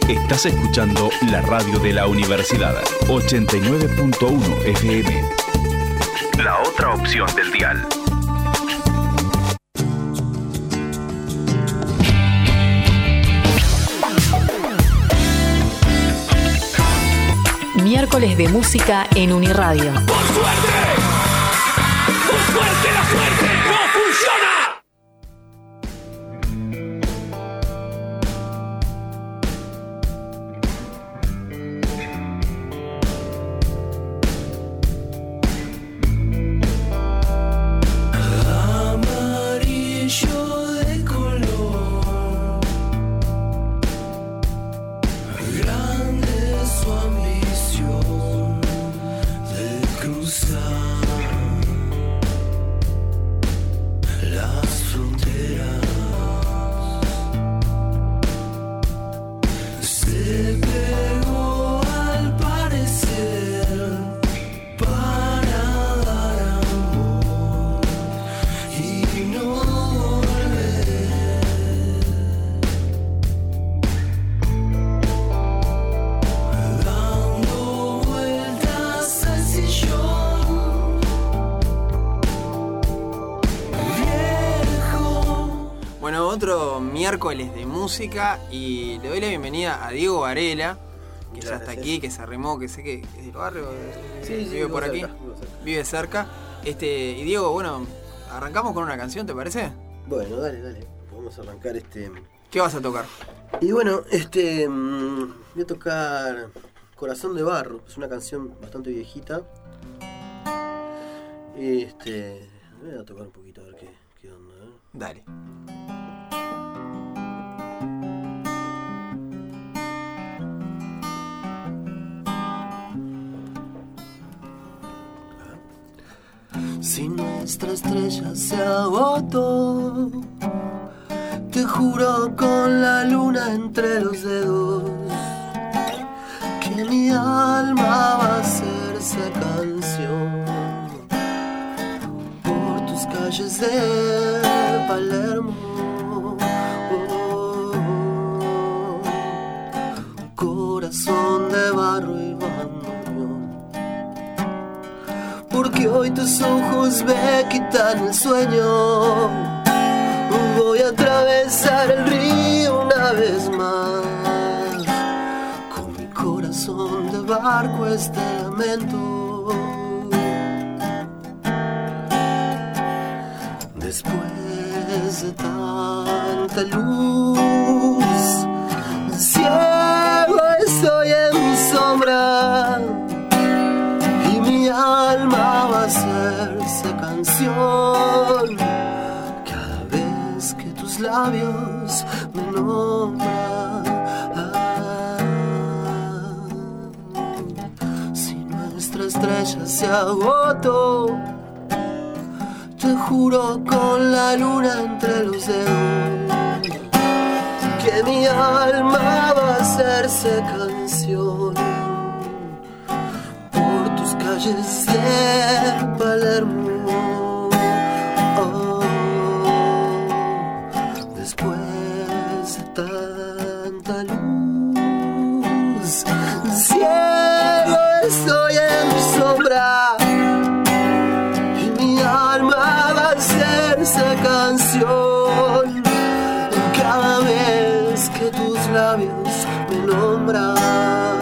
Estás escuchando la radio de la universidad, 89.1 FM. La otra opción del dial. Miércoles de música en Uniradio. ¡Por suerte! ¡Por suerte la suerte no funciona! Miércoles de música, y le doy la bienvenida a Diego Varela, que ya está aquí, que se arrimó, que sé que es del barrio, vive por aquí, vive cerca. Y Diego, bueno, arrancamos con una canción, ¿te parece? Bueno, dale, vamos a arrancar ¿Qué vas a tocar? Y bueno, voy a tocar Corazón de Barro, es una canción bastante viejita. Voy a tocar un poquito a ver qué onda, ¿eh? Dale. Si nuestra estrella se agotó, te juro con la luna entre los dedos que mi alma va a hacerse canción por tus calles de Palermo. Corazón de barro y bandoneón, porque hoy tus ojos me quitan el sueño. Voy a atravesar el río una vez más, con mi corazón de barco este lamento. Después de tanta luz, ciego estoy en mi sombra, y mi alma va a hacerse canción cada vez que tus labios me nombran. Si nuestra estrella se agotó, te juro con la luna entre los dedos que mi alma va a hacerse canción por tus calles de Palermo. Después de tanta luz, ciego estoy en mi sombra, y mi alma va a hacerse canción cada vez que tus labios me nombran.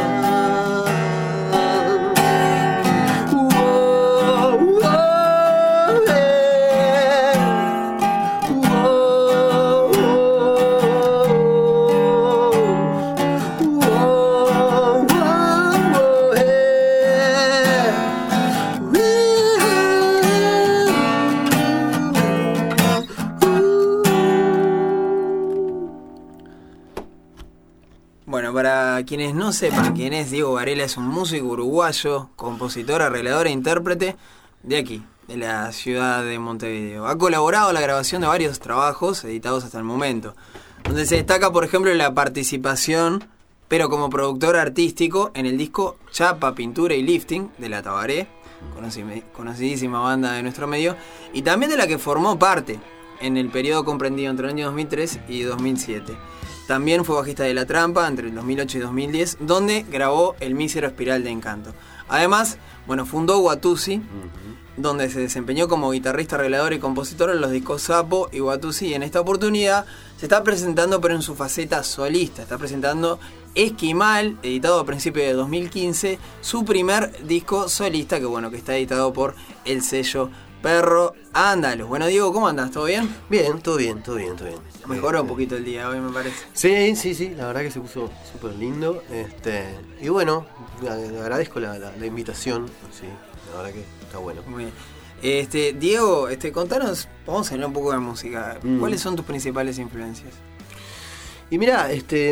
Para quienes no sepan quién es Diego Varela, es un músico uruguayo, compositor, arreglador e intérprete de aquí, de la ciudad de Montevideo. Ha colaborado en la grabación de varios trabajos editados hasta el momento, donde se destaca, por ejemplo, la participación, pero como productor artístico, en el disco Chapa, Pintura y Lifting de La Tabaré, conocidísima banda de nuestro medio, y también de la que formó parte en el periodo comprendido entre el año 2003 y 2007. También fue bajista de La Trampa entre el 2008 y 2010, donde grabó El mísero Espiral de Encanto. Además, bueno, fundó Watusi, donde se desempeñó como guitarrista, arreglador y compositor en los discos Sapo y Watusi, y en esta oportunidad se está presentando, pero en su faceta solista. Está presentando Esquimal, editado a principios de 2015, su primer disco solista, que está editado por el sello Perro Andaluz. Bueno, Diego, ¿cómo andás? ¿Todo bien? Bien, todo bien. Mejoró un poquito el día hoy, me parece. Sí, la verdad que se puso súper lindo. Y bueno, agradezco la invitación. Sí, la verdad que está bueno. Muy bien. Diego, contanos, vamos a hablar un poco de música. ¿Cuáles son tus principales influencias? Y mirá,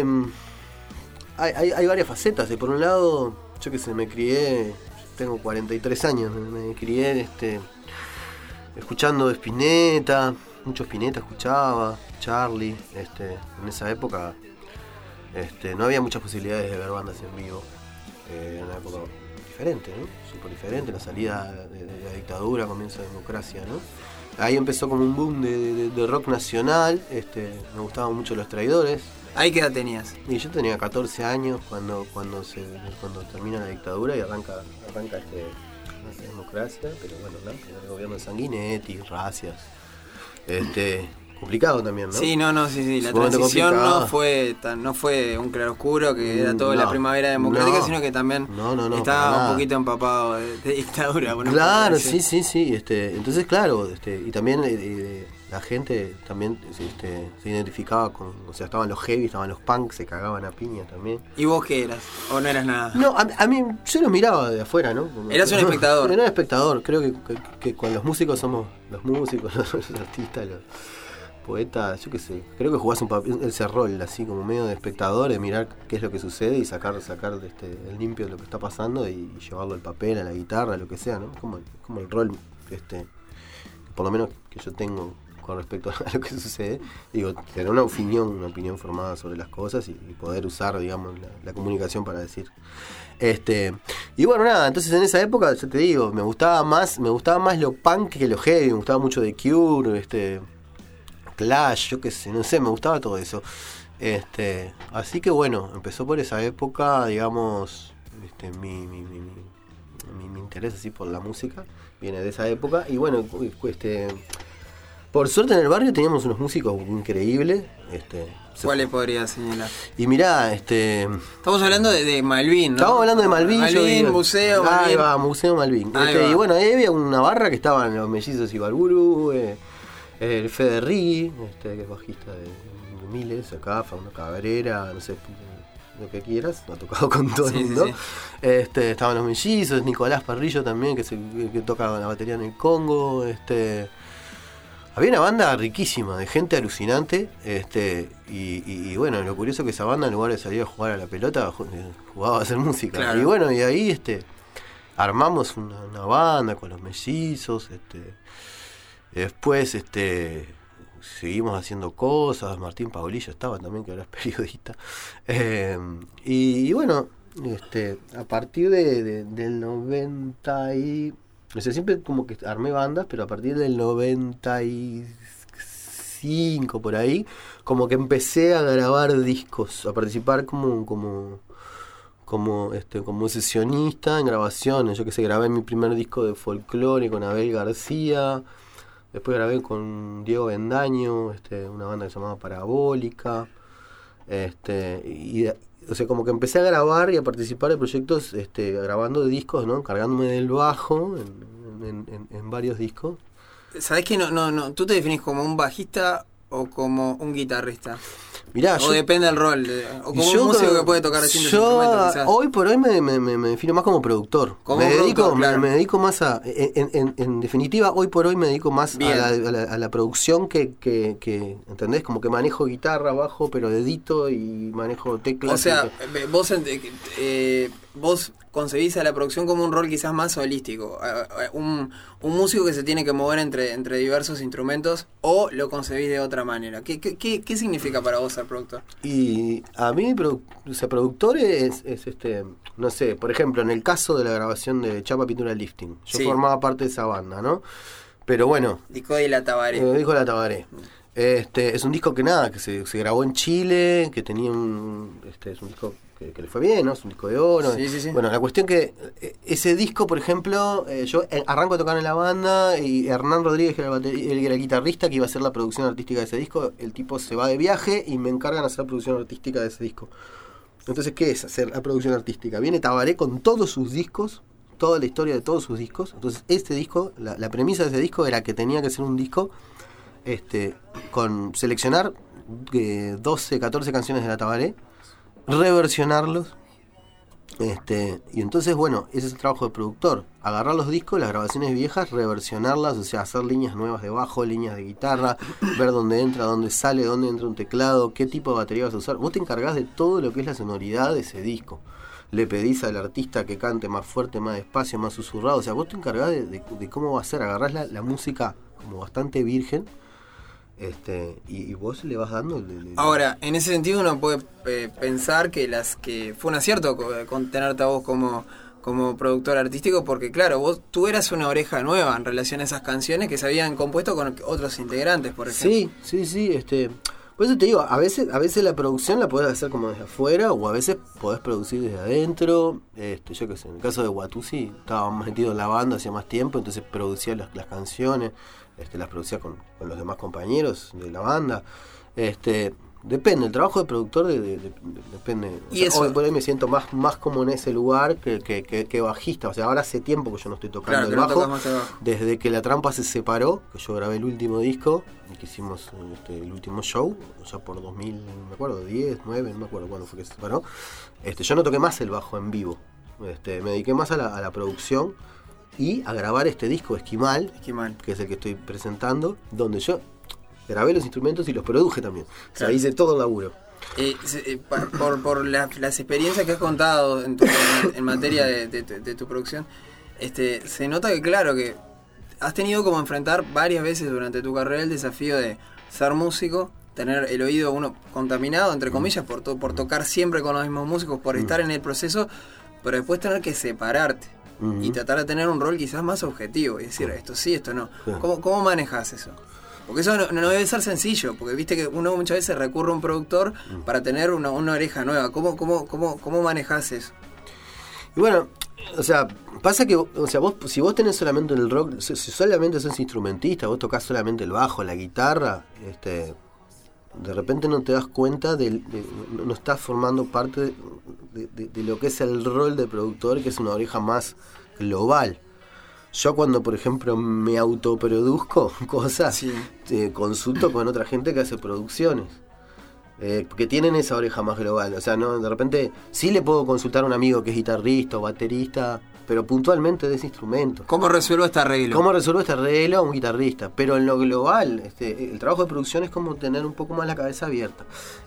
hay varias facetas. Por un lado, yo que sé, me crié, tengo 43 años, me crié escuchando Spinetta, mucho Spinetta escuchaba, Charlie, en esa época no había muchas posibilidades de ver bandas en vivo, era una época diferente, ¿no? Súper diferente, la salida de la dictadura, comienzo de democracia, ¿no? Ahí empezó como un boom de rock nacional, me gustaban mucho Los Traidores. ¿Ahí qué edad tenías? Y yo tenía 14 años cuando termina la dictadura y arranca la democracia, pero bueno, ¿no? El gobierno de Sanguinetti, racias. Complicado también, ¿no? Sí, sí. La transición no fue un claroscuro que era toda la primavera democrática, sino que también estaba un poquito empapado de dictadura. Claro, sí. Entonces, claro, y también la gente también se identificaba con, o sea, estaban los heavy, estaban los punks, se cagaban a piña también. ¿Y vos qué eras? ¿O no eras nada? No, a mí, yo lo miraba de afuera, ¿no? Eras un espectador. Era un espectador, creo que con los músicos somos los músicos, los artistas, los poetas, yo qué sé, creo que jugás ese rol así como medio de espectador, de mirar qué es lo que sucede y sacar el limpio de lo que está pasando y llevarlo al papel, a la guitarra, lo que sea, ¿no? Como el rol, por lo menos que yo tengo con respecto a lo que sucede, digo, tener una opinión formada sobre las cosas y poder usar, digamos, la comunicación para decir. Y bueno, nada, entonces en esa época, yo te digo, me gustaba más lo punk que lo heavy, me gustaba mucho The Cure, Clash, yo qué sé, no sé, me gustaba todo eso. Así que bueno, empezó por esa época, digamos, mi interés así por la música viene de esa época. Y bueno, por suerte en el barrio teníamos unos músicos increíbles. ¿Cuáles podrías señalar? Y mirá, estamos hablando de Malvin, ¿no? Estamos hablando de Malvin. Malvin, Museo Malvin. Ahí va, Museo Malvin. Y bueno, ahí había una barra que estaban los Mellizos Ibarburu, el Fede Riggi, que es bajista de Miles, acá, Fauno Cabrera, no sé, lo que quieras, ha tocado con todo el mundo. Sí. Estaban los Mellizos, Nicolás Parrillo también, que toca la batería en el Congo. Había una banda riquísima, de gente alucinante, y bueno, lo curioso es que esa banda, en lugar de salir a jugar a la pelota, jugaba a hacer música. Claro. Y bueno, y ahí armamos una banda con los Mellizos, después seguimos haciendo cosas, Martín Paulillo estaba también, que ahora es periodista. Y bueno, a partir del 90 y... O sea, siempre como que armé bandas, pero a partir del 95 por ahí, como que empecé a grabar discos, a participar como sesionista en grabaciones. Yo que sé, grabé mi primer disco de folclore con Abel García, después grabé con Diego Bendaño, una banda que se llamaba Parabólica, o sea, como que empecé a grabar y a participar de proyectos, grabando de discos, ¿no? Cargándome del bajo en varios discos. ¿Sabés que no? ¿Tú te definís como un bajista o como un guitarrista? Mirá, o depende del rol, o como un músico que puede tocar distintos instrumentos, quizás. Hoy por hoy me defino más como productor. Me dedico más a... En definitiva, hoy por hoy me dedico más a la producción que ¿entendés? Como que manejo guitarra, bajo, pero edito y manejo teclas. O sea, vos concebís a la producción como un rol quizás más holístico, un músico que se tiene que mover entre diversos instrumentos, o lo concebís de otra manera. ¿Qué significa para vos ser productor? Y a mí productor es no sé, por ejemplo, en el caso de la grabación de Chapa Pintura Lifting, yo formaba parte de esa banda, ¿no? Pero bueno. Disco de La Tabaré. Disco de La Tabaré. Es un disco que se grabó en Chile, que tenía es un disco que le fue bien, ¿no? Es un disco de oro. Sí. Bueno, la cuestión que ese disco, por ejemplo, yo arranco a tocar en la banda y Hernán Rodríguez, que era el guitarrista, que iba a hacer la producción artística de ese disco, el tipo se va de viaje y me encargan hacer la producción artística de ese disco. Entonces, ¿qué es hacer la producción artística? Viene Tabaré con todos sus discos, toda la historia de todos sus discos. Entonces, este disco, la premisa de ese disco era que tenía que ser un disco con seleccionar 12, 14 canciones de La Tabaré, reversionarlos, y entonces, bueno, ese es el trabajo del productor: agarrar los discos, las grabaciones viejas, reversionarlas, o sea, hacer líneas nuevas de bajo, líneas de guitarra, ver dónde entra, dónde sale, dónde entra un teclado, qué tipo de batería vas a usar. Vos te encargás de todo lo que es la sonoridad de ese disco. Le pedís al artista que cante más fuerte, más despacio, más susurrado. O sea, vos te encargás de cómo va a ser. Agarrás la música como bastante virgen, y vos le vas dando... Ahora, en ese sentido uno puede pensar que fue un acierto con tenerte a vos como productor artístico, porque claro, tú eras una oreja nueva en relación a esas canciones que se habían compuesto con otros integrantes, por ejemplo. Sí. Por eso te digo, a veces la producción la podés hacer como desde afuera, o a veces podés producir desde adentro. Yo qué sé, en el caso de Watusi, estaba más metido en la banda hacía más tiempo, entonces producía las canciones, las producía con los demás compañeros de la banda. Depende, el trabajo de productor depende. Hoy por ahí me siento más como en ese lugar que bajista. O sea, ahora hace tiempo que yo no estoy tocando el bajo. Desde que La Trampa se separó, que yo grabé el último disco, que hicimos el último show, o sea, por 2000, no me acuerdo, 10, 9, no me acuerdo cuándo fue que se separó. Yo no toqué más el bajo en vivo. Me dediqué más a la producción y a grabar este disco, Esquimal, que es el que estoy presentando, donde yo grabé los instrumentos y los produje también. O sea, hice todo el laburo. Por las experiencias que has contado en materia de tu producción, se nota que, claro, que has tenido como enfrentar varias veces durante tu carrera el desafío de ser músico, tener el oído uno contaminado, entre comillas, por tocar siempre con los mismos músicos, por estar en el proceso, pero después tener que separarte y tratar de tener un rol quizás más objetivo y decir, esto sí, esto no. ¿Cómo manejas eso? Porque eso no debe ser sencillo, porque viste que uno muchas veces recurre a un productor para tener una oreja nueva. ¿Cómo manejás eso? Y bueno, o sea, pasa que, o sea, si vos tenés solamente el rock, si solamente sos instrumentista, vos tocás solamente el bajo, la guitarra, de repente no te das cuenta no estás formando parte de lo que es el rol de productor, que es una oreja más global. Yo cuando, por ejemplo, me autoproduzco cosas, consulto con otra gente que hace producciones, que tienen esa oreja más global. O sea, no, de repente sí le puedo consultar a un amigo que es guitarrista o baterista, pero puntualmente de ese instrumento. ¿Cómo resuelvo este arreglo? A un guitarrista. Pero en lo global, el trabajo de producción es como tener un poco más la cabeza abierta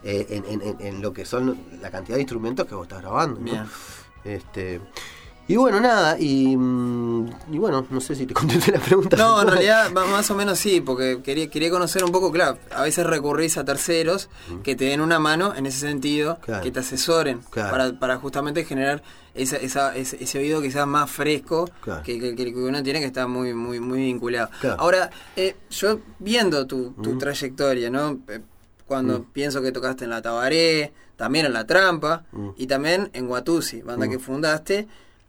en lo que son la cantidad de instrumentos que vos estás grabando, ¿no? Bien. Y bueno, nada, y bueno, no sé si te contesté la pregunta. No, en realidad más o menos sí, porque quería conocer un poco, claro, a veces recurrís a terceros que te den una mano en ese sentido, que te asesoren, para justamente generar ese oído quizás más fresco que uno tiene, que está muy vinculado. Claro. Ahora, yo viendo tu trayectoria, ¿no? Cuando pienso que tocaste en La Tabaré, también en La Trampa, y también en Watusi, banda que fundaste,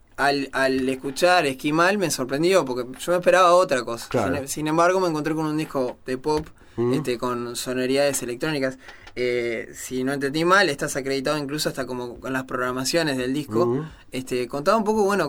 al escuchar Esquimal me sorprendió, porque yo me esperaba otra cosa. Claro. Sin embargo, me encontré con un disco de pop, con sonoridades electrónicas. Si no entendí mal, estás acreditado incluso hasta como con las programaciones del disco. Contaba un poco, bueno,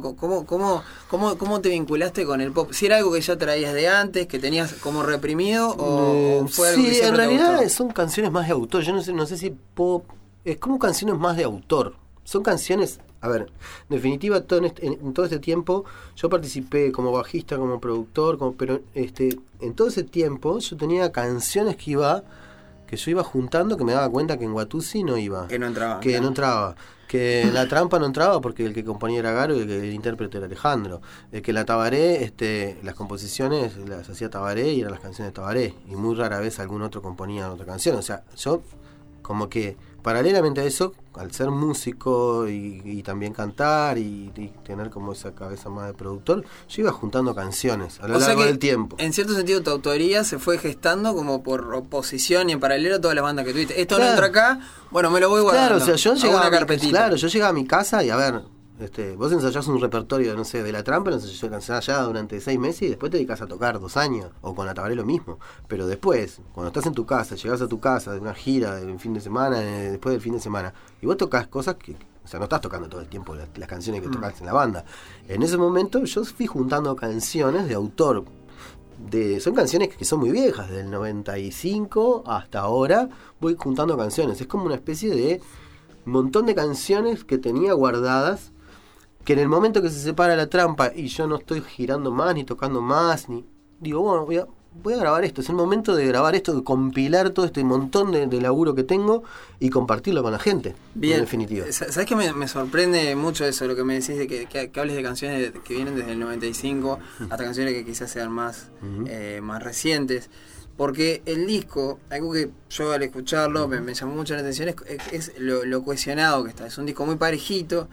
cómo te vinculaste con el pop. Si era algo que ya traías de antes, que tenías como reprimido, o fue algo que siempre en realidad te gustó. Son canciones más de autor. Yo no sé si pop, es como canciones más de autor. Son canciones, a ver, en definitiva, en todo este tiempo yo participé como bajista, como productor, pero en todo ese tiempo yo tenía canciones que yo iba juntando, que me daba cuenta que en Watusi no iba. Que no entraba. No entraba. Que en La Trampa no entraba porque el que componía era Garo y el intérprete era Alejandro. Que La Tabaré, las composiciones las hacía Tabaré y eran las canciones de Tabaré. Y muy rara vez algún otro componía otra canción. O sea, yo como que paralelamente a eso, al ser músico y también cantar y tener como esa cabeza más de productor, yo iba juntando canciones a lo largo del tiempo. En cierto sentido, tu autoría se fue gestando como por oposición y en paralelo a todas las bandas que tuviste. Esto no entra acá, bueno, me lo voy guardando. Claro, o sea, yo llegaba a mi casa y a ver, vos ensayás un repertorio, no sé, de La Trampa, lo ensayás durante 6 meses y después te dedicas a tocar 2 años, o con Atabaré lo mismo. Pero después, cuando estás en tu casa, llegás a tu casa de una gira del fin de semana, después del fin de semana, y vos tocas cosas que, o sea, no estás tocando todo el tiempo las canciones que tocás en la banda. En ese momento yo fui juntando canciones de autor. Son canciones que son muy viejas, del 95 hasta ahora, voy juntando canciones. Es como una especie de montón de canciones que tenía guardadas, que en el momento que se separa La Trampa y yo no estoy girando más, ni tocando más, ni digo, bueno, voy a grabar esto. Es el momento de grabar esto, de compilar todo este montón de laburo que tengo y compartirlo con la gente. Bien, en definitiva. ¿Sabes qué me sorprende mucho eso, lo que me decís de que hables de canciones que vienen desde el 95 hasta canciones que quizás sean más recientes? Porque el disco, algo que yo al escucharlo me llamó mucho la atención, es lo cohesionado que está. Es un disco muy parejito,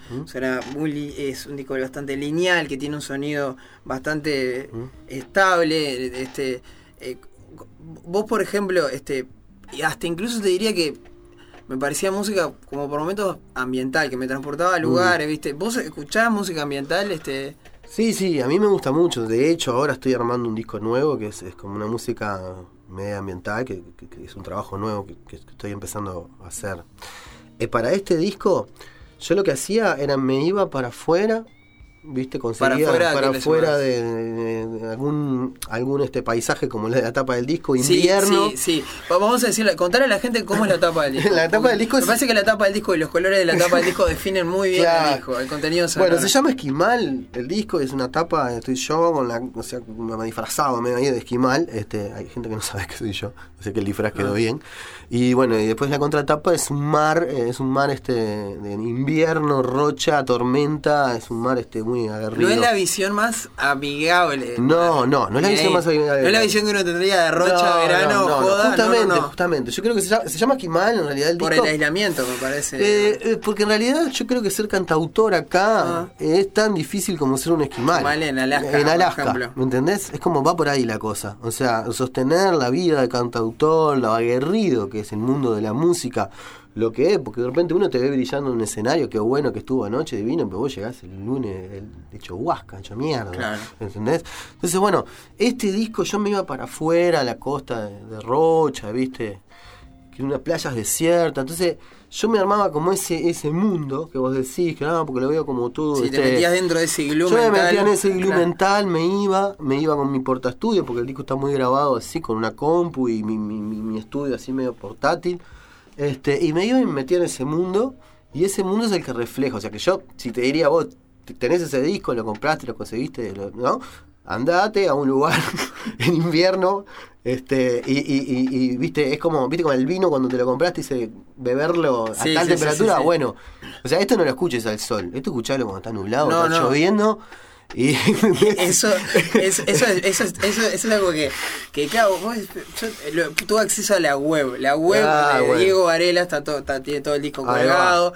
es un disco bastante lineal, que tiene un sonido bastante estable. Vos, por ejemplo, hasta incluso te diría que me parecía música como por momentos ambiental, que me transportaba a lugares, ¿viste? ¿Vos escuchabas música ambiental? Sí, a mí me gusta mucho. De hecho, ahora estoy armando un disco nuevo que es como una música media ambiental, que es un trabajo nuevo que estoy empezando a hacer. Para este disco, yo lo que hacía era me iba para afuera, ¿viste? Conseguía para afuera de algún paisaje como la tapa del disco, invierno. Sí. Vamos a decirle, contarle a la gente cómo es la tapa del disco. La tapa del disco me parece que la tapa del disco y los colores de la tapa del disco definen muy bien el disco, el contenido sonoro. Bueno, se llama Esquimal, el disco es una tapa, estoy yo con me disfrazado medio ahí de esquimal, hay gente que no sabe que soy yo, o sea que el disfraz quedó bien. Y bueno, y después la contratapa es un mar de invierno, rocha, tormenta, es un mar muy aguerrido. No es la visión más amigable. No es la visión más amigable. No es la visión que uno tendría de rocha, verano, joda. Justamente. Yo creo que se llama Esquimal en realidad el disco. Por el aislamiento, me parece. Porque en realidad yo creo que ser cantautor acá es tan difícil como ser un esquimal. En Alaska, ¿me entendés? Es como va por ahí la cosa. O sea, sostener la vida de cantautor, lo aguerrido que es el mundo de la música, lo que es, porque de repente uno te ve brillando en un escenario, qué bueno que estuvo anoche, divino, pero vos llegás el lunes hecho huasca, hecho mierda, claro. ¿Entendés? Entonces, bueno, este disco yo me iba para afuera, a la costa de Rocha, ¿viste? Que unas playas desiertas, entonces yo me armaba como ese mundo que vos decís, que porque lo veo como todo. Sí, te metías dentro de ese iglú mental. Yo me metía en ese iglú mental, me iba con mi portaestudio, porque el disco está muy grabado así, con una compu y mi estudio así medio portátil. Y me iba y me metía en ese mundo, y ese mundo es el que refleja. O sea que yo, si te diría, vos tenés ese disco, lo compraste, lo conseguiste, ¿no? Andate a un lugar en invierno, y viste, es como, viste, con el vino cuando te lo compraste y beberlo a tal temperatura, sí. Bueno, o sea, esto no lo escuches al sol, esto escuchalo cuando está nublado, está lloviendo. Y eso es algo que claro, tuve acceso a la web de Diego Varela, tiene todo el disco colgado.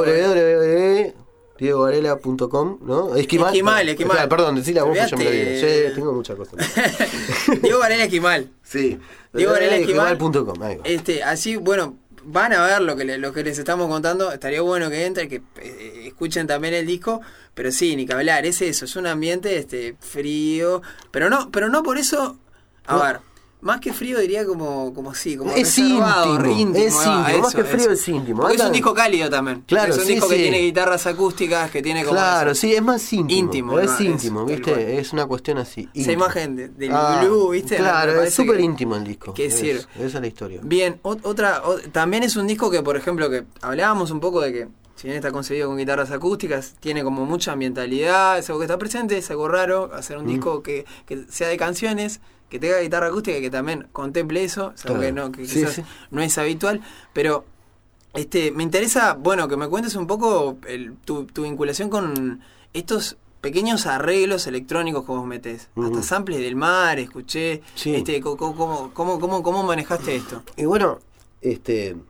www.diegovarela.com, ¿no? Esquimal. Perdón, decí la voz que yo me lo digo. Yo tengo muchas cosas. Diego Varela Esquimal. Sí. Diego Varela Esquimal.com. Así, bueno, van a ver lo que les estamos contando. Estaría bueno que entren, que escuchen también el disco. Pero sí, ni que hablar, es eso, es un ambiente frío, pero no por eso, ver, más que frío diría como es íntimo, más que frío es íntimo. Porque es un disco cálido también. Claro, es un disco que tiene guitarras acústicas, que tiene como claro, eso. Sí, es más íntimo. Es íntimo, eso, ¿viste? Es una cuestión así. Esa imagen del iglú, ¿viste? Claro, es súper íntimo el disco. Esa es la historia. Bien, también es un disco que, por ejemplo, que hablábamos un poco de que si bien está concebido con guitarras acústicas, tiene como mucha ambientalidad, es algo que está presente, es algo raro, hacer un disco que sea de canciones, que tenga guitarra acústica y que también contemple eso, es algo que quizás no es habitual, pero me interesa, bueno, que me cuentes un poco tu vinculación con estos pequeños arreglos electrónicos que vos metés, hasta samples del mar, escuché, ¿cómo manejaste esto? Y bueno,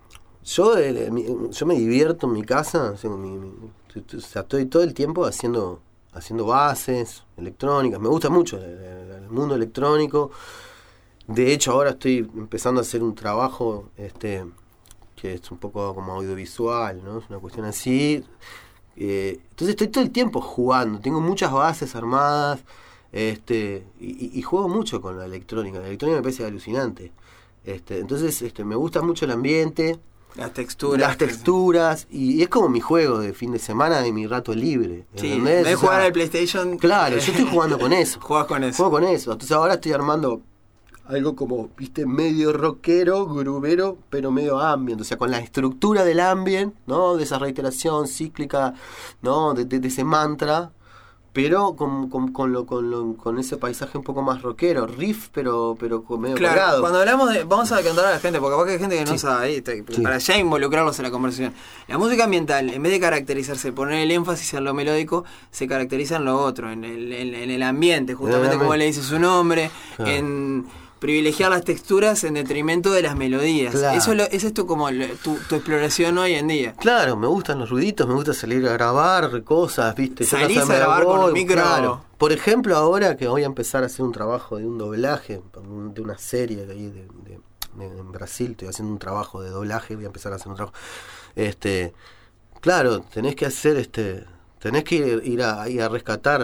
Yo me divierto en mi casa, o sea, estoy todo el tiempo haciendo bases electrónicas. Me gusta mucho el mundo electrónico. De hecho, ahora estoy empezando a hacer un trabajo que es un poco como audiovisual, ¿no? Es una cuestión así. Entonces estoy todo el tiempo jugando. Tengo muchas bases armadas y juego mucho con la electrónica. La electrónica me parece alucinante. Entonces me gusta mucho el ambiente. Las texturas, y es como mi juego de fin de semana, de mi rato libre. Sí, en vez de jugar al PlayStation. Claro, yo estoy jugando con eso. Juegas con eso. Juego con eso. Entonces ahora estoy armando algo como, medio rockero, grubero, pero medio ambient. O sea, con la estructura del ambient, ¿no? De esa reiteración cíclica, ¿no? De ese mantra. Pero con ese paisaje un poco más rockero, riff, pero con medio claro, colgado. Cuando hablamos de... Vamos a contar a la gente, porque capaz que hay gente que no sabe, para ya involucrarlos en la conversación. La música ambiental, en vez de caracterizarse, poner el énfasis en lo melódico, se caracteriza en lo otro, en el ambiente, justamente como le dice su nombre, claro. En privilegiar las texturas en detrimento de las melodías. Claro. Eso es como tu exploración hoy en día. Claro, me gustan los ruiditos, me gusta salir a grabar cosas, ¿viste? Salís a grabar con un micro. Claro. Por ejemplo, ahora que voy a empezar a hacer un trabajo de un doblaje, de una serie de ahí en Brasil, estoy haciendo un trabajo de doblaje, voy a empezar a hacer un trabajo. Claro, tenés que hacer tenés que ir a rescatar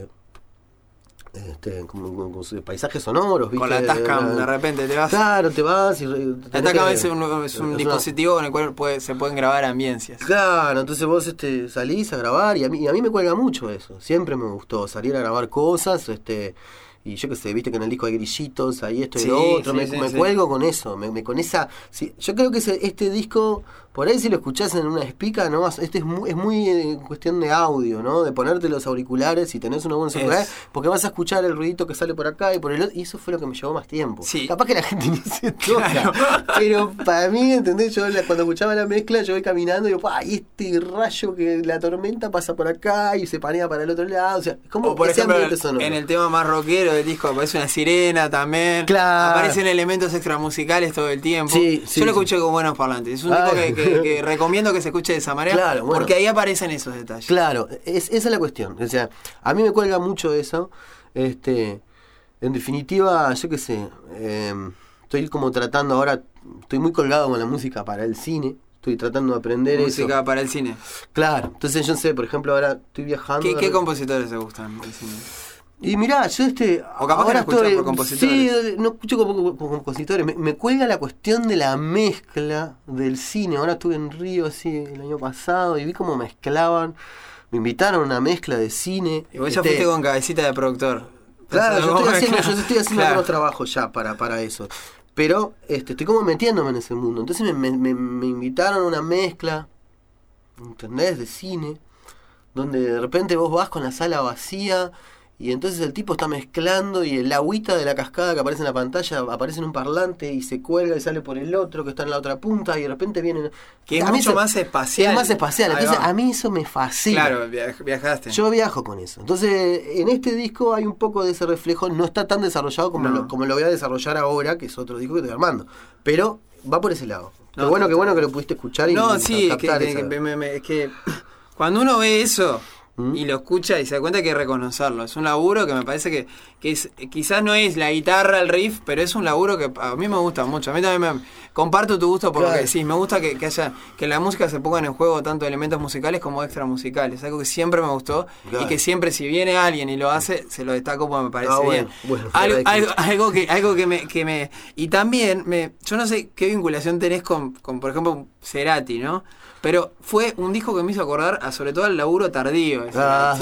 como paisajes sonoros, ¿viste? Con la Tascam, de repente te vas. Claro, te vas y... La Tascam es un dispositivo en el cual se pueden grabar ambiencias. Claro, entonces vos salís a grabar y a mí me cuelga mucho eso. Siempre me gustó salir a grabar cosas, y yo qué sé, viste que en el disco hay grillitos, ahí esto y lo otro, me cuelgo con eso, con esa... Sí, yo creo que este disco, por ahí si lo escuchás en una speaker, ¿no? Es muy cuestión de audio, ¿no? De ponerte los auriculares y tenés una buena seguridad, porque vas a escuchar el ruidito que sale por acá y por el otro, y eso fue lo que me llevó más tiempo. Sí. Capaz que la gente ni se toca, claro. Pero para mí, ¿entendés? Yo cuando escuchaba la mezcla, yo voy caminando y digo, ¡ay, este rayo que la tormenta pasa por acá y se panea para el otro lado! O sea, es como por ejemplo, sonoro. En el tema más rockero del disco aparece una sirena también. Claro. Aparecen elementos extramusicales todo el tiempo. Sí, yo lo escuché con buenos parlantes. Es un disco que recomiendo que se escuche de esa manera, claro, bueno, porque ahí aparecen esos detalles. Claro, esa es la cuestión. O sea, a mí me cuelga mucho eso. En definitiva, yo qué sé, estoy como tratando ahora, estoy muy colgado con la música para el cine. Estoy tratando de aprender música para el cine. Claro, entonces yo sé, por ejemplo, ahora estoy viajando. ¿Qué compositores te gustan del cine? Y mirá, yo o capaz ahora que no escuchas por compositores. Sí, no escucho como compositores. Me cuelga la cuestión de la mezcla del cine. Ahora estuve en Río así el año pasado y vi cómo mezclaban. Me invitaron a una mezcla de cine. Y vos ya fuiste con cabecita de productor. Claro, yo estoy haciendo algunos trabajos ya para eso. Pero estoy como metiéndome en ese mundo. Entonces me invitaron a una mezcla, ¿entendés? De cine, donde de repente vos vas con la sala vacía y entonces el tipo está mezclando y el agüita de la cascada que aparece en la pantalla aparece en un parlante y se cuelga y sale por el otro que está en la otra punta y de repente vienen... Que es mucho más espacial. Es más espacial, entonces a mí eso me fascina. Claro, viajaste. Yo viajo con eso. Entonces en este disco hay un poco de ese reflejo, no está tan desarrollado como lo voy a desarrollar ahora, que es otro disco que estoy armando, pero va por ese lado. Qué bueno que lo pudiste escuchar y captar es que cuando uno ve eso y lo escucha y se da cuenta que hay que reconocerlo. Es un laburo que me parece que quizás no es la guitarra, el riff, pero es un laburo que a mí me gusta mucho. A mí también comparto tu gusto por lo que decís. Me gusta que haya que la música se pongan en juego tanto elementos musicales como extra musicales. Algo que siempre me gustó y que siempre si viene alguien y lo hace, se lo destaco porque me parece bien. Bueno, algo que me y también yo no sé qué vinculación tenés con por ejemplo Cerati, ¿no? Pero fue un disco que me hizo acordar sobre todo al laburo tardío. El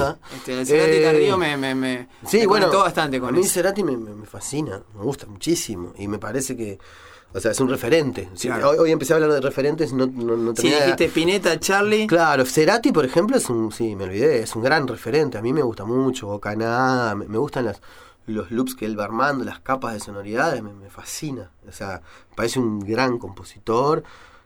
Cerati tardío me conectó bastante con eso. A mí Cerati me fascina, me gusta muchísimo y me parece que, o sea, es un referente. Claro. Hoy empecé a hablar de referentes, no tenía... Sí, dijiste Spinetta, Charlie. Claro, Cerati, por ejemplo, es un gran referente. A mí me gusta mucho, Bocanada, me gustan los loops que él va armando, las capas de sonoridades, me fascina. O sea, parece un gran compositor.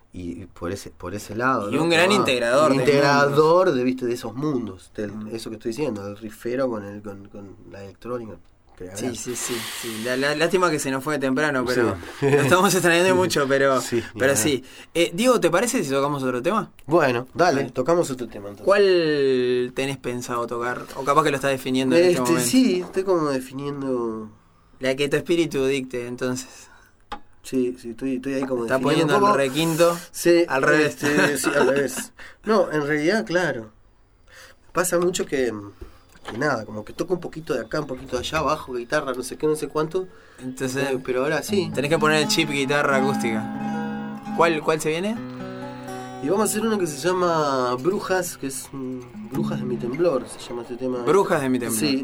Y por ese lado, y un gran integrador de esos mundos, eso que estoy diciendo, el riffero con la electrónica, quería hablar. Sí. Lástima que se nos fue temprano, pero Sí. lo estamos extrañando mucho, pero Sí, pero ni sí. Diego, ¿te parece si tocamos otro tema? Bueno, dale, tocamos otro tema entonces. ¿Cuál tenés pensado tocar? O capaz que lo estás definiendo en este momento. Sí, estoy como definiendo. La que tu espíritu dicte, entonces. Sí, estoy ahí como Está definiendo poniendo un poco. el requinto Sí, al revés. Sí, al revés. No, en realidad, claro. Pasa mucho que nada, como que toco un poquito de acá, un poquito de allá, bajo, guitarra, no sé qué, no sé cuánto. Entonces, Pero ahora sí. tenés que poner el chip guitarra acústica. ¿Cuál se viene? Y vamos a hacer uno que se llama Brujas, que es Brujas de mi temblor, se llama este tema. Brujas de mi temblor. Sí.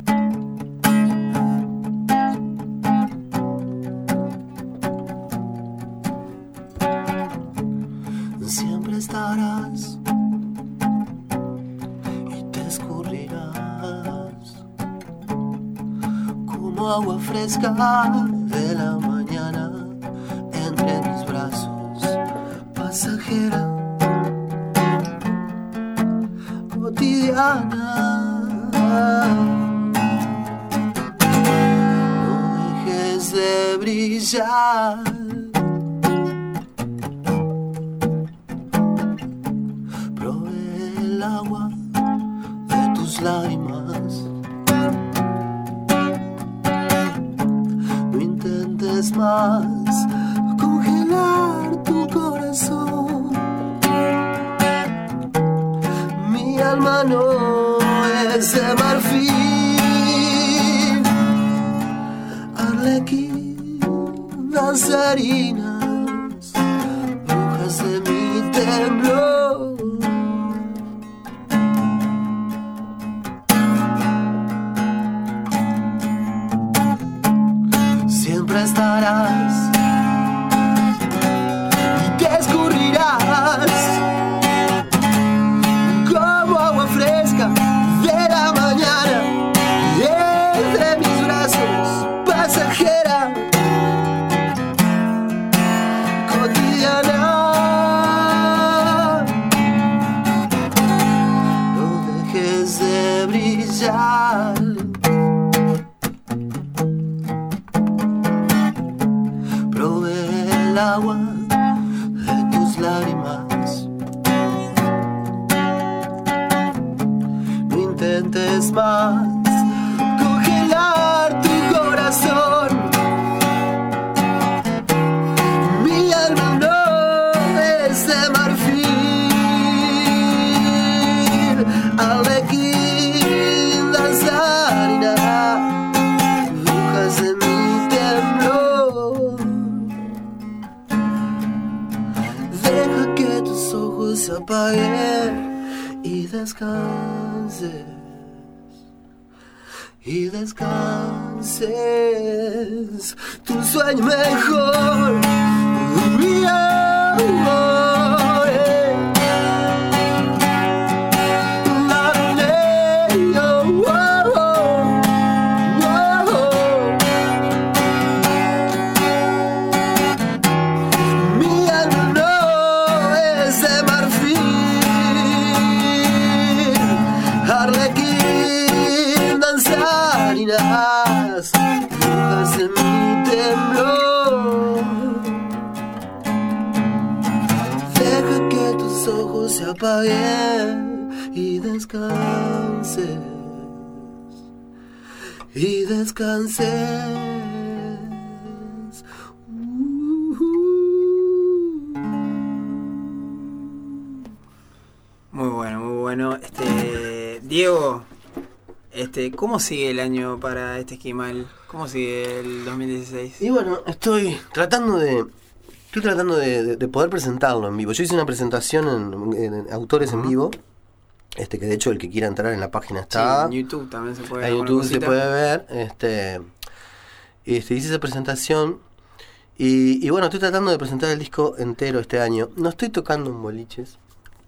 Siempre estarás y te escurrirás como agua fresca de la mañana entre mis brazos, pasajera, cotidiana. No dejes de brillar. El agua de tus lágrimas. No intentes más congelar tu corazón. Mi alma no es de marfil. Arlequín, danzarinas, brujas de mi temblor. Siempre estarás y te escurrirás como agua fresca de la mañana entre mis brazos, pasajera, cotidiana. No dejes de brillar. El agua de tus lágrimas. No intentes más congelar tu corazón. Mi alma no es de marfil. Arlequín, danzarina, brujas de mi temblor. Deja que tus ojos se apaguen y descanses. Y descanses tu sueño mejor. Arlequín, danzarinas, brujas de mi temblor. Deja que tus ojos se apaguen y descanses. Y descanses. Muy bueno. Diego, ¿cómo sigue el año para este esquimal? ¿Cómo sigue el 2016? Y bueno, estoy tratando de poder presentarlo en vivo. Yo hice una presentación en Autores en Vivo, que de hecho el que quiera entrar en la página está. Sí, en YouTube también se puede ver. En alguna YouTube se cosita. puede ver. Hice esa presentación y bueno, estoy tratando de presentar el disco entero este año. No estoy tocando en boliches.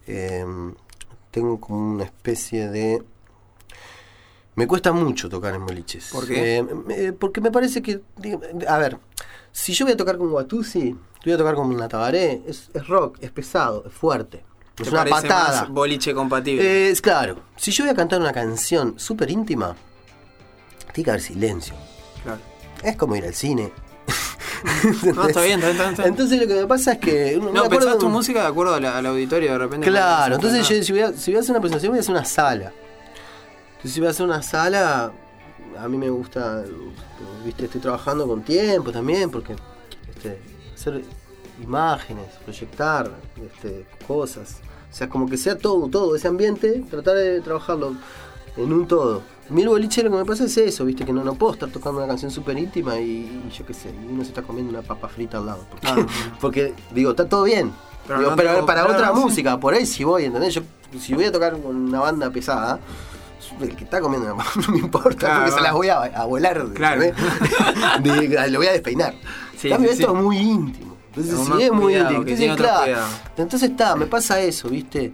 Tengo como una especie de... Me cuesta mucho tocar en boliches. ¿Por qué? Porque me parece que... A ver, si yo voy a tocar con Watusi, voy a tocar con una Tabaré, es rock, es pesado, es fuerte. Es ¿Te una parece patada. más boliche compatible? Claro, si yo voy a cantar una canción súper íntima, tiene que haber silencio. Claro. Es como ir al cine. No, está bien. Entonces lo que me pasa es que... No, pensás tu música de acuerdo al auditorio de repente. Claro, entonces yo si voy a hacer una presentación voy a hacer una sala. Entonces si voy a hacer una sala, a mí me gusta, viste, estoy trabajando con tiempo también, porque hacer imágenes, proyectar cosas. O sea, como que sea todo ese ambiente, tratar de trabajarlo en un todo. A mí el boliche lo que me pasa es eso, viste, que no puedo estar tocando una canción súper íntima y yo qué sé, y uno se está comiendo una papa frita al lado. Porque digo, está todo bien. Pero para otra música, por ahí si voy, ¿entendés? Yo si voy a tocar con una banda pesada, el que está comiendo una papa no me importa, porque se las voy a volar. Claro. Lo voy a despeinar. En cambio, esto es muy íntimo. Entonces, sí, es muy íntimo. Entonces, me pasa eso, viste.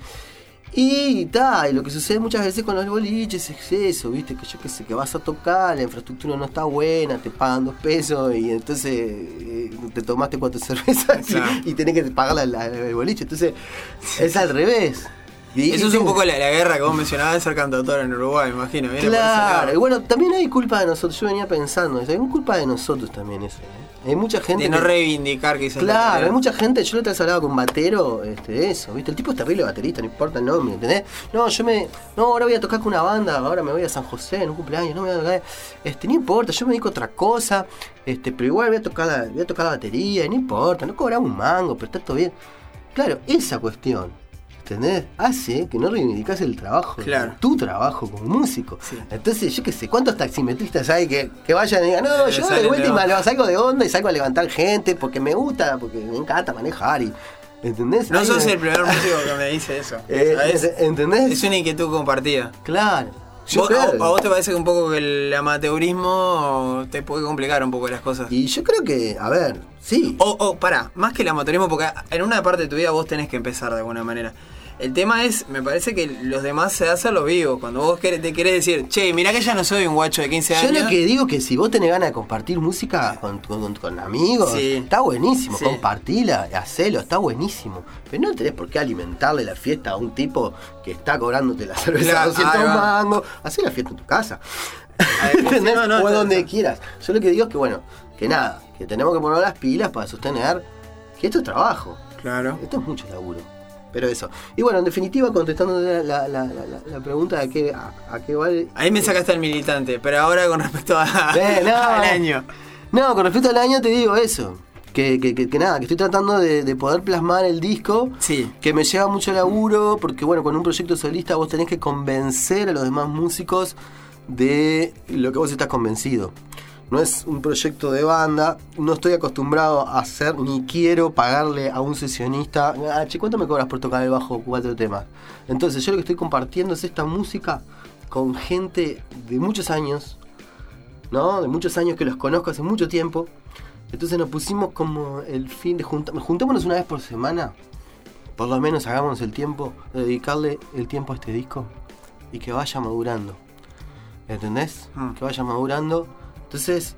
Y lo que sucede muchas veces con los boliches es eso, viste, que yo qué sé, que vas a tocar, la infraestructura no está buena, te pagan 2 pesos y entonces te tomaste 4 cervezas y tenés que pagar el boliche. Entonces, es al revés. Eso es un poco la guerra que vos mencionabas de ser cantautor en Uruguay, me imagino. Claro, y bueno, también hay culpa de nosotros. Yo venía pensando, hay culpa de nosotros también eso. Hay mucha gente. De no reivindicar quizás. Claro, hay mucha gente. Yo la otra vez hablaba con un batero de eso, ¿viste? El tipo es terrible baterista, no importa el nombre, ¿entendés? No, ahora voy a tocar con una banda, ahora me voy a San José en un cumpleaños, no me voy a tocar. No importa, yo me dedico a otra cosa, pero igual voy a tocar la batería, no importa, no cobraba un mango, pero está todo bien. Claro, esa cuestión, ¿entendés? Hace que no reivindicás el trabajo, tu trabajo como músico. Sí. Entonces, yo qué sé, ¿cuántos taximetristas hay que vayan y digan, no, yo de última salgo de onda y salgo a levantar gente porque me gusta, porque me encanta manejar y... ¿Entendés? No sos el primer músico que me dice eso. ¿Entendés? Es una inquietud compartida. Claro. ¿A vos te parece que un poco que el amateurismo te puede complicar un poco las cosas? Y yo creo que, a ver, sí. Pará, más que el amateurismo, porque en una parte de tu vida vos tenés que empezar de alguna manera. El tema es, me parece que los demás se hacen los vivos. Cuando vos te querés decir, che, mirá que ya no soy un guacho de 15 años. Yo lo que digo que si vos tenés ganas de compartir música con amigos, está buenísimo, compartila, hacelo, está buenísimo. Pero no tenés por qué alimentarle la fiesta a un tipo que está cobrándote la cerveza 200 mangos. Hacé la fiesta en tu casa. ¿Entendés? O donde quieras. Yo lo que digo es que, bueno, que tenemos que poner las pilas para sostener que esto es trabajo. Claro. Esto es mucho laburo. Pero eso. Y bueno, en definitiva, contestando la pregunta de a qué vale... Ahí me sacaste el militante, pero ahora con respecto al año. No, con respecto al año te digo eso. Que estoy tratando de poder plasmar el disco. Sí. Que me lleva mucho laburo, porque bueno, con un proyecto solista vos tenés que convencer a los demás músicos de lo que vos estás convencido. No es un proyecto de banda, no estoy acostumbrado a hacer, ni quiero pagarle a un sesionista. ¿Cuánto me cobras por tocar el bajo 4 temas? Entonces yo lo que estoy compartiendo es esta música con gente de muchos años, ¿no? De muchos años que los conozco hace mucho tiempo. Entonces nos pusimos como el fin de juntémonos una vez por semana, por lo menos hagámonos el tiempo de dedicarle el tiempo a este disco y que vaya madurando. ¿Entendés? Que vaya madurando. Entonces,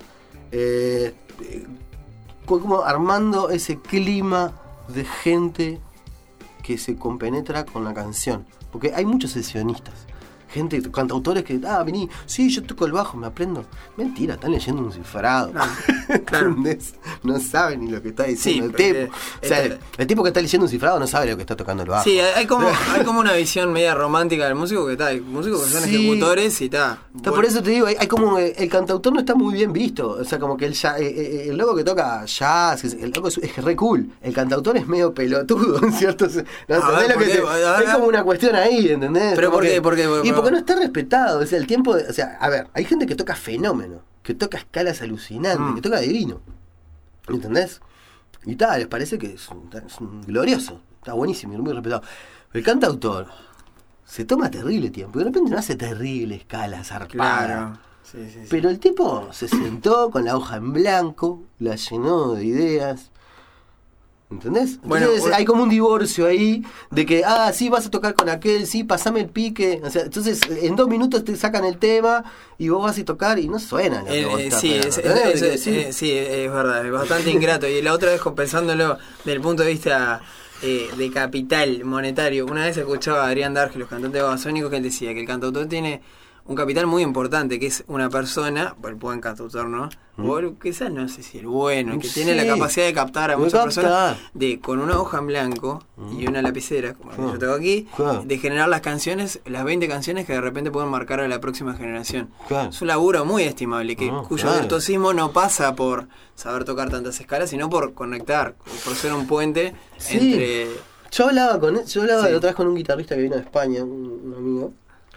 como armando ese clima de gente que se compenetra con la canción. Porque hay muchos sesionistas. Gente, cantautores que, vení, sí, yo toco el bajo, me aprendo. Mentira, están leyendo un cifrado. Claro. No saben ni lo que está diciendo el tipo. O sea, el tipo que está leyendo un cifrado no sabe lo que está tocando el bajo. Sí, hay como una visión media romántica del músico que está. Hay músicos que son ejecutores y está. Por eso te digo, hay como el cantautor no está muy bien visto. O sea, como que el loco que toca jazz, el loco es re cool. El cantautor es medio pelotudo, ¿cierto? Hay como una cuestión ahí, ¿entendés? Pero ¿por qué? Porque no está respetado, o sea, el tiempo o sea, a ver, hay gente que toca fenómeno, que toca escalas alucinantes, que toca divino, ¿entendés? Y tal, les parece que es un glorioso, está buenísimo, muy respetado. Pero el cantautor se toma terrible tiempo, y de repente no hace terrible escala zarpada. Claro. Sí. Pero el tipo se sentó con la hoja en blanco, la llenó de ideas. ¿Entendés? Entonces hay como un divorcio ahí de que, sí, vas a tocar con aquel, sí, pasame el pique. O sea, entonces en 2 minutos te sacan el tema y vos vas a tocar y no suena lo que vos estás pegando, sí, es verdad, es bastante ingrato. Y la otra vez, pensándolo desde el punto de vista de capital monetario, una vez escuchaba a Adrián Darge, los cantantes babasónicos, que él decía que el cantautor tiene un capital muy importante, que es una persona, el buen cantautor, ¿no? O quizás no sé si el bueno, que tiene la capacidad de captar a muchas personas, con una hoja en blanco y una lapicera, como la que yo tengo aquí, de generar las canciones, las 20 canciones que de repente pueden marcar a la próxima generación. Es un laburo muy estimable, cuyo virtuosismo no pasa por saber tocar tantas escalas, sino por conectar, por ser un puente entre... Yo hablaba la otra vez con un guitarrista que vino de España, un amigo,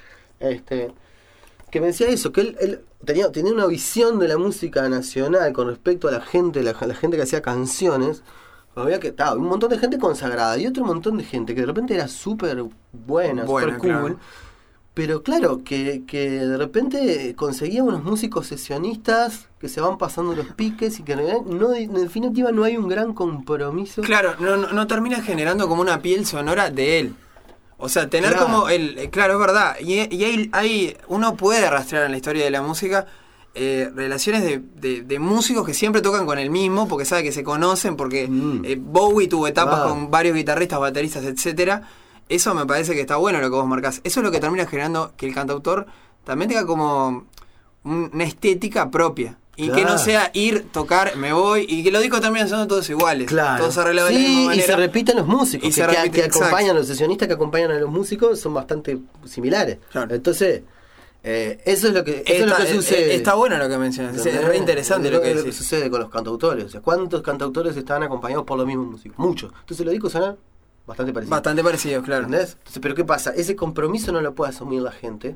que me decía eso, que él tenía una visión de la música nacional con respecto a la gente que hacía canciones. Había un montón de gente consagrada y otro montón de gente que de repente era súper buena, súper cool. Claro. Pero claro, que de repente conseguía unos músicos sesionistas que se van pasando los piques y que en definitiva no hay un gran compromiso. Claro, no termina generando como una piel sonora de él. O sea, tener como claro, es verdad. Y hay uno puede rastrear en la historia de la música relaciones de músicos que siempre tocan con el mismo, porque sabe que se conocen, porque Bowie tuvo etapas con varios guitarristas, bateristas, etcétera. Eso me parece que está bueno lo que vos marcás. Eso es lo que termina generando que el cantautor también tenga como una estética propia. Y que no sea tocar, me voy, y que los discos terminan siendo todos iguales. Todos arreglados de la misma manera. Y se repiten los músicos. Que acompañan, los sesionistas que acompañan a los músicos son bastante similares. Claro. Entonces, eso es lo que sucede. Está bueno lo que mencionas. Es re interesante lo que decís. Sucede con los cantautores. O sea, ¿cuántos cantautores estaban acompañados por los mismos músicos? Muchos. Entonces los discos suenan bastante parecidos, claro. ¿Entendés? Entonces, pero ¿qué pasa? Ese compromiso no lo puede asumir la gente.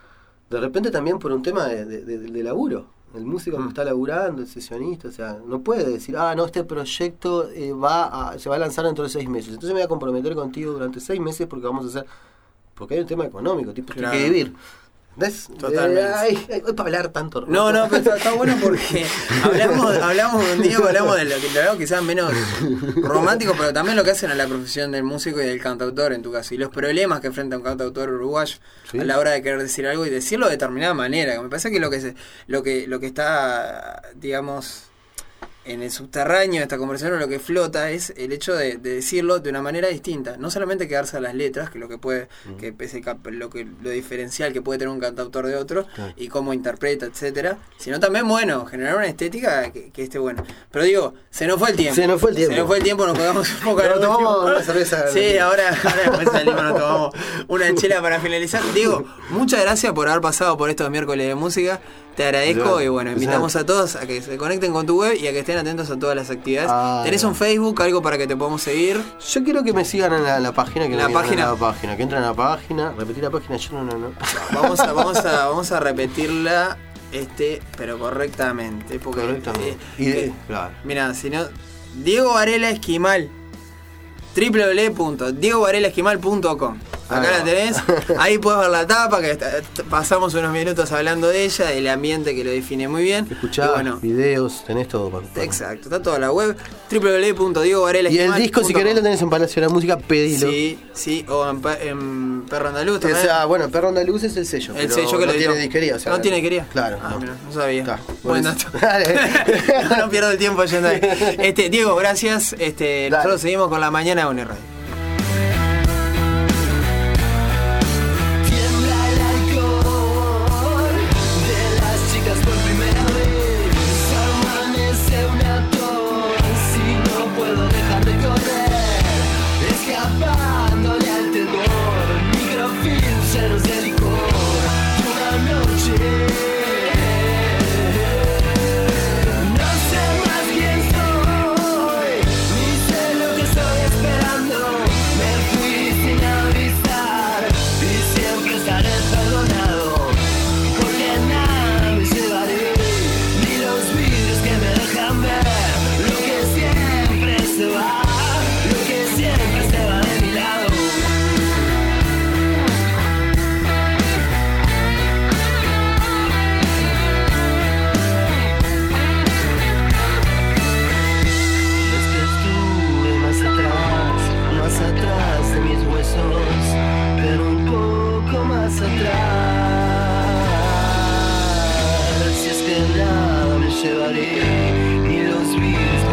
De repente también por un tema de laburo. El músico que está laburando, el sesionista, o sea, no puede decir, no, este proyecto se va a lanzar dentro de 6 meses. Entonces me voy a comprometer contigo durante 6 meses porque vamos a hacer... Porque hay un tema económico, tipo, tiene que vivir. ¿Ves? Totalmente. Hay para hablar tanto. No, pero está bueno porque hablamos con Diego, hablamos de lo que quizás menos romántico, pero también lo que hacen a la profesión del músico y del cantautor en tu caso, y los problemas que enfrenta un cantautor uruguayo a la hora de querer decir algo y decirlo de determinada manera. Que me parece que lo que está, digamos, en el subterráneo de esta conversación, lo que flota es el hecho de decirlo de una manera distinta. No solamente quedarse a las letras, que lo que puede, que es lo diferencial que puede tener un cantautor de otro, y cómo interpreta, etcétera, sino también, bueno, generar una estética que esté buena. Pero digo, se nos fue el tiempo. Nos pegamos un poco. Nos tomamos una cerveza. Sí, ahora después salimos, nos tomamos una chela para finalizar. Diego, muchas gracias por haber pasado por estos miércoles de música. Te agradezco y bueno, invitamos a todos a que se conecten con tu web y a que estén atentos a todas las actividades. ¿Tenés un Facebook, algo para que te podamos seguir? Yo quiero que me sigan en la página, que entren a la página, repetir la página, yo no. Vamos a repetirla, pero correctamente. Porque, claro. Mirá, si no, Diego Varela Esquimal, www.diegovarelaesquimal.com. Acá la tenés, ahí puedes ver la tapa, que pasamos unos minutos hablando de ella, del ambiente que lo define muy bien. Escuchá, videos, tenés todo para... Exacto, está toda la web, www.diegovarelaesquimal.com. Y el disco, si querés, lo tenés en Palacio de la Música, pedilo. Sí, o en Perro Andaluz también. O sea, bueno, Perro Andaluz es el sello, el sello que no lo tiene disquería. O sea, ¿no tiene disquería? Claro. Mira, no sabía. Está, buen dato. No pierdo el tiempo yendo ahí. Diego, gracias. Nosotros seguimos con La Mañana de Uniradio. Llevaré y los virus